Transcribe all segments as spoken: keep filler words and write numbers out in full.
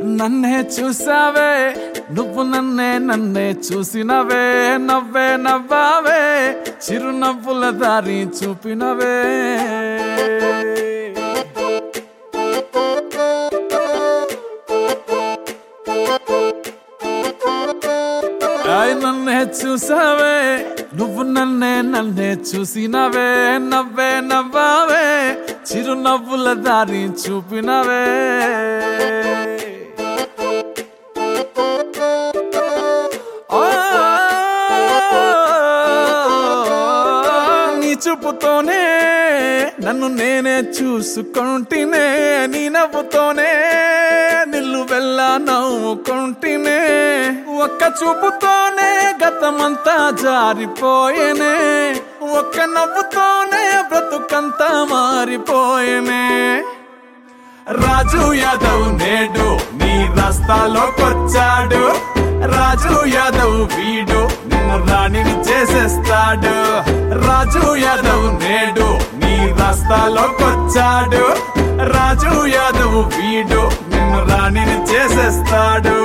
నన్నే చూసావే నువ్వు నన్నే నన్నే చూసినవే నవ్వే నవ్వావే చిరునవ్వుల దారి చూపినవే ఆయ్ నన్నే చూసావే నువ్వు నన్నే నన్నే చూసినవే నవ్వే నవ్వావే చిరునవ్వుల దారి చూపినవే చూపుతోనే నన్ను నేనే చూసుకుంటేనే నీ నవ్వుతోనే నిల్లు వెళ్ళా నవ్వుకుంటేనే ఒక్క చూపుతోనే గతమంతా జారిపోయేనే ఒక్క నవ్వుతోనే బ్రతుకంతా మారిపోయేనే రాజు యాదవ్ నేడు నీ రాస్తాలోకొచ్చాడు రాజు యాదవ్ వీడు నిన్ను రాణిని చేసేస్తాడు రాజు యాదవ్ నేడు నీ రాస్తాలోకొచ్చాడు రాజు యాదవ్ వీడు నిన్ను రాణిని చేసేస్తాడు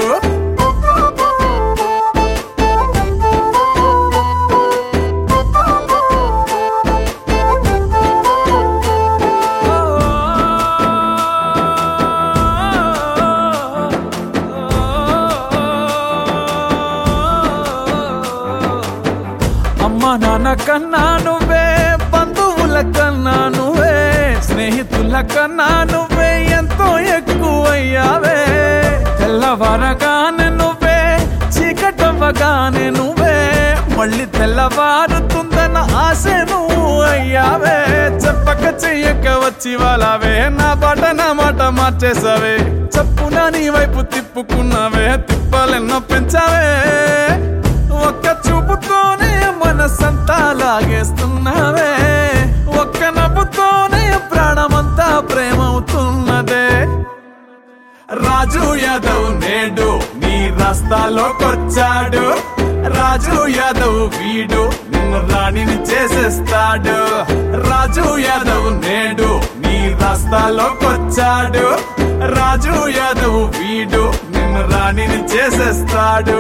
అమ్మ నాన్న కన్నా నువ్వే బంధువుల కన్నా నువ్వే స్నేహితుల కన్నా నువ్వే ఎంతో ఎక్కువయ్యావే తెల్లవారగానే నువ్వే చీకటవ్వగానే నువ్వే మళ్ళీ తెల్లవారుతుందన్న ఆశ నువ్వు అయ్యావే చెప్పక చెయ్యక వచ్చి వాళ్ళవే నా పాట నా మాట మార్చేసావే చెప్పున నీ వైపు తిప్పుకున్నావే తిప్పాలెన్నో పెంచావే ఒక్క చూపుతోనే మనసంతా లాగేస్తున్నావే ఒక్క నవ్వుతోనే ప్రాణమంతా ప్రేమవుతున్నదే రాజు యాదవ్ నేడు నీ రాస్తాలోకొచ్చాడు రాజు యాదవ్ వీడు నిన్ను రాణిని చేసేస్తాడు రాజు యాదవ్ నేడు నీ రాస్తాలోకొచ్చాడు రాజు యాదవ్ వీడు నిన్ను రాణిని చేసేస్తాడు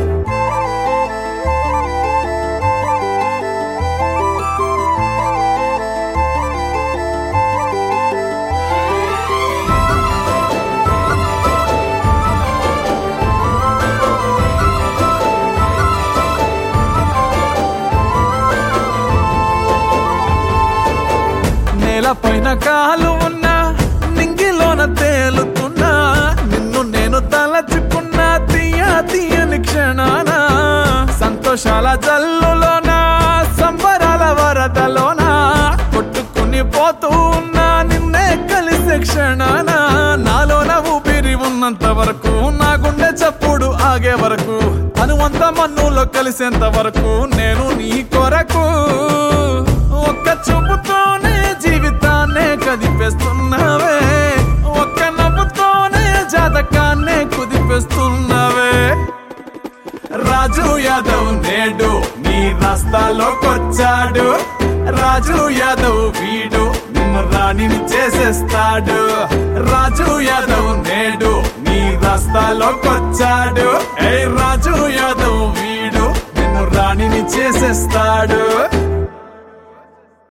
పైన కాలు ఉన్నా నింగిలోన తేలుతున్నా నిన్ను నేను తలచుకున్నా తీయ తీయని క్షణానా సంతోషాల జల్లులోనా సంబరాల వరదలోనా కొట్టుకుని పోతూ ఉన్నా నిన్నే కలిసే క్షణానా నాలోన ఊపిరి ఉన్నంత వరకు నా గుండె చప్పుడు ఆగే వరకు అనువంత మన్నులో కలిసేంత వరకు నేను నీ కొరకు ఒక్క చూపుతోనే జీవితాన్నే కదిపేస్తున్నావే ఒక్క నవ్వుతోనే జాతకాన్నే కుదిపేస్తున్నావే రాజు యాదవ్ నేడు నీ రాస్తాలోకొచ్చాడు రాజు యాదవ్ వీడు నిన్ను రాణిని చేసేస్తాడు రాజు యాదవ్ నేడు నీ రాస్తాలోకొచ్చాడు ఏ రాజు యాదవ్ వీడు నిన్ను రాణిని చేసేస్తాడు